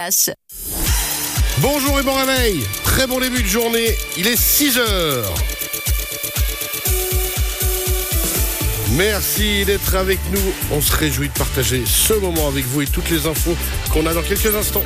Bonjour et bon réveil, très bon début de journée, il est 6h. Merci d'être avec nous, on se réjouit de partager ce moment avec vous et toutes les infos qu'on a dans quelques instants.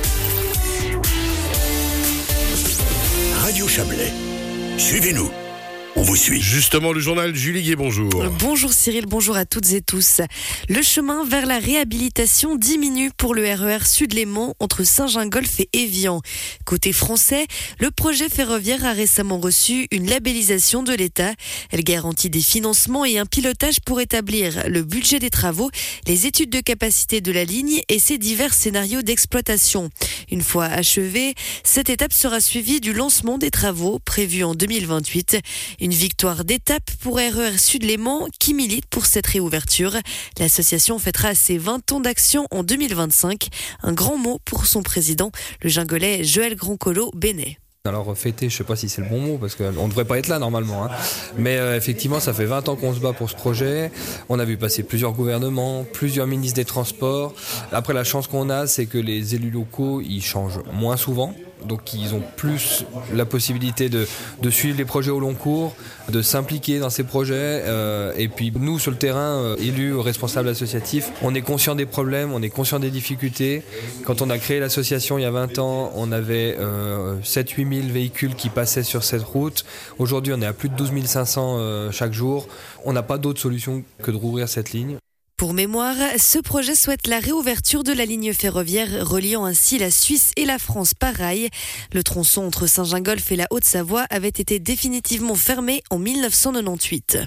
Radio Chablais, suivez-nous. On vous suit. Justement, le journal Julie Gué, bonjour. Bonjour Cyril, bonjour à toutes et tous. Le chemin vers la réhabilitation diminue pour le RER Sud-Léman entre Saint-Gingolph et Évian. Côté français, le projet ferroviaire a récemment reçu une labellisation de l'État. Elle garantit des financements et un pilotage pour établir le budget des travaux, les études de capacité de la ligne et ses divers scénarios d'exploitation. Une fois achevée, cette étape sera suivie du lancement des travaux prévus en 2028. Une victoire d'étape pour RER Sud-Léman qui milite pour cette réouverture. L'association fêtera ses 20 ans d'action en 2025. Un grand mot pour son président, le Gingolais Joël Grandcolo-Bénet. Alors fêter, je ne sais pas si c'est le bon mot parce qu'on ne devrait pas être là normalement. Mais effectivement, ça fait 20 ans qu'on se bat pour ce projet. On a vu passer plusieurs gouvernements, plusieurs ministres des Transports. Après, la chance qu'on a, c'est que les élus locaux, ils changent moins souvent. Donc ils ont plus la possibilité de suivre les projets au long cours, de s'impliquer dans ces projets. Et puis nous, sur le terrain, élus, responsables associatifs, on est conscient des problèmes, on est conscient des difficultés. Quand on a créé l'association il y a 20 ans, on avait 7-8 000 véhicules qui passaient sur cette route. Aujourd'hui, on est à plus de 12 500 chaque jour. On n'a pas d'autre solution que de rouvrir cette ligne. Pour mémoire, ce projet souhaite la réouverture de la ligne ferroviaire reliant ainsi la Suisse et la France par rail. Le tronçon entre Saint-Gingolph et la Haute-Savoie avait été définitivement fermé en 1998.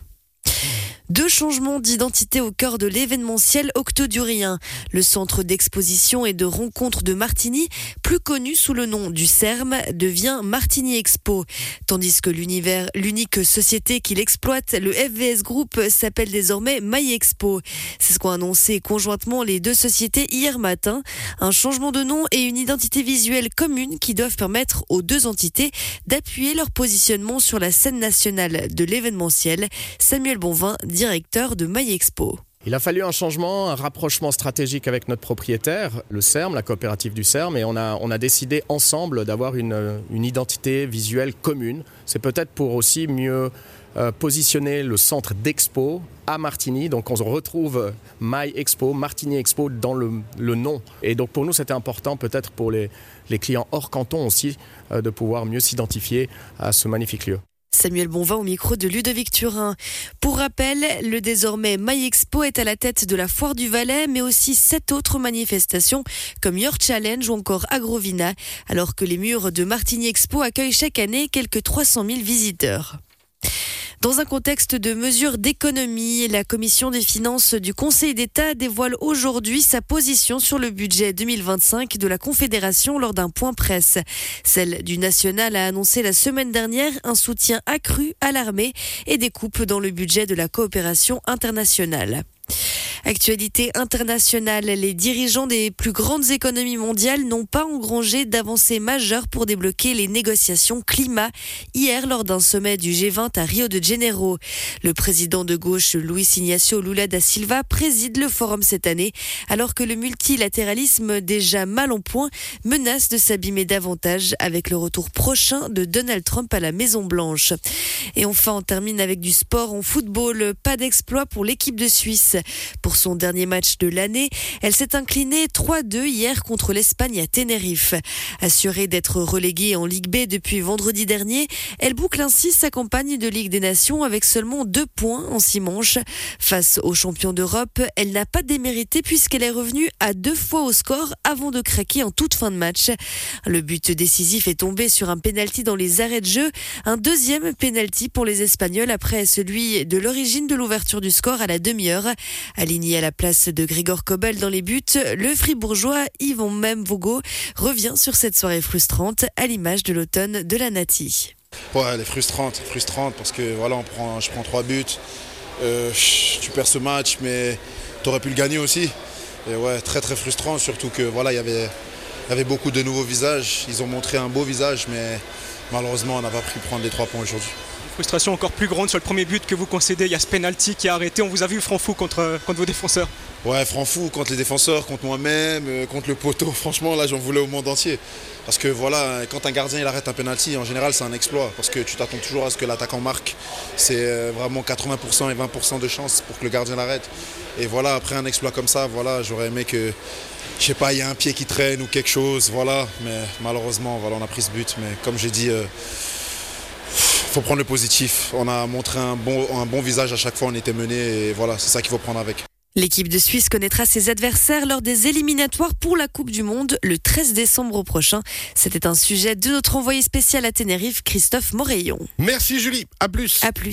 2 changements d'identité au cœur de l'événementiel octodurien. Le centre d'exposition et de rencontre de Martigny, plus connu sous le nom du CERM, devient Martigny Expo. Tandis que l'unique société qui l'exploite, le FVS Group, s'appelle désormais My Expo. C'est ce qu'ont annoncé conjointement les 2 sociétés hier matin. Un changement de nom et une identité visuelle commune qui doivent permettre aux 2 entités d'appuyer leur positionnement sur la scène nationale de l'événementiel. Samuel Bonvin, directeur de My Expo. Il a fallu un changement, un rapprochement stratégique avec notre propriétaire, le CERM, la coopérative du CERM, et on a décidé ensemble d'avoir une identité visuelle commune. C'est peut-être pour aussi mieux positionner le centre d'expo à Martigny. Donc on se retrouve My Expo, Martigny Expo dans le nom. Et donc pour nous c'était important, peut-être pour les clients hors canton aussi, de pouvoir mieux s'identifier à ce magnifique lieu. Samuel Bonvin au micro de Ludovic Turin. Pour rappel, le désormais My Expo est à la tête de la Foire du Valais, mais aussi 7 autres manifestations comme Your Challenge ou encore Agrovina, alors que les murs de Martigny Expo accueillent chaque année quelques 300 000 visiteurs. Dans un contexte de mesures d'économie, la Commission des finances du Conseil d'État dévoile aujourd'hui sa position sur le budget 2025 de la Confédération lors d'un point presse. Celle du National a annoncé la semaine dernière un soutien accru à l'armée et des coupes dans le budget de la coopération internationale. Actualité internationale, les dirigeants des plus grandes économies mondiales n'ont pas engrangé d'avancées majeures pour débloquer les négociations climat hier lors d'un sommet du G20 à Rio de Janeiro. Le président de gauche Luiz Inácio Lula da Silva préside le forum cette année alors que le multilatéralisme déjà mal en point menace de s'abîmer davantage avec le retour prochain de Donald Trump à la Maison-Blanche. Et enfin, on termine avec du sport en football. Pas d'exploit pour l'équipe de Suisse. Pour son dernier match de l'année, elle s'est inclinée 3-2 hier contre l'Espagne à Tenerife. Assurée d'être reléguée en Ligue B depuis vendredi dernier, elle boucle ainsi sa campagne de Ligue des Nations avec seulement 2 points en 6 manches. Face aux champions d'Europe, elle n'a pas démérité puisqu'elle est revenue à 2 fois au score avant de craquer en toute fin de match. Le but décisif est tombé sur un pénalty dans les arrêts de jeu, un deuxième pénalty pour les Espagnols après celui de l'origine de l'ouverture du score à la demi-heure. Aligné à la place de Grégor Kobel dans les buts, le fribourgeois Yvon Memvogo revient sur cette soirée frustrante à l'image de l'automne de la Nati. Ouais, elle est frustrante parce que voilà, je prends 3 buts, tu perds ce match mais tu aurais pu le gagner aussi. Et ouais, très très frustrant, surtout que voilà, il y avait beaucoup de nouveaux visages, ils ont montré un beau visage mais malheureusement on n'a pas pu prendre les 3 points aujourd'hui. Frustration encore plus grande sur le premier but que vous concédez, il y a ce penalty qui a arrêté, on vous a vu franc fou contre vos défenseurs. Ouais, franc fou contre les défenseurs, contre moi-même, contre le poteau. Franchement, là, j'en voulais au monde entier. Parce que voilà, quand un gardien il arrête un penalty, en général, c'est un exploit. Parce que tu t'attends toujours à ce que l'attaquant marque. C'est vraiment 80% et 20% de chance pour que le gardien l'arrête. Et voilà, après un exploit comme ça, voilà, j'aurais aimé que, je sais pas, il y a un pied qui traîne ou quelque chose, voilà. Mais malheureusement, voilà, on a pris ce but. Mais comme j'ai dit, faut prendre le positif. On a montré un bon visage à chaque fois, on était mené et voilà, c'est ça qu'il faut prendre avec. L'équipe de Suisse connaîtra ses adversaires lors des éliminatoires pour la Coupe du Monde le 13 décembre prochain. C'était un sujet de notre envoyé spécial à Tenerife, Christophe Moreillon. Merci Julie, à plus. À plus.